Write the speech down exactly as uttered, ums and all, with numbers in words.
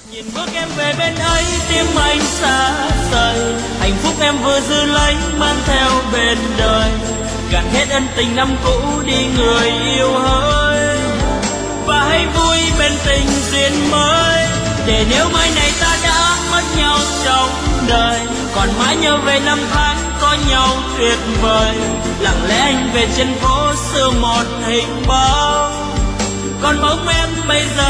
Nhìn bước em về bên ấy, tim anh xa rời. Hạnh phúc em vừa giữ lấy, mang theo bên đời. Gạt hết ân tình năm cũ đi người yêu hỡi. Và hãy vui bên tình duyên mới. Để nếu mai này ta đã mất nhau trong đời, còn mãi nhớ về năm tháng có nhau tuyệt vời. Lặng lẽ anh về trên phố xưa một hình bóng, còn bóng em bây giờ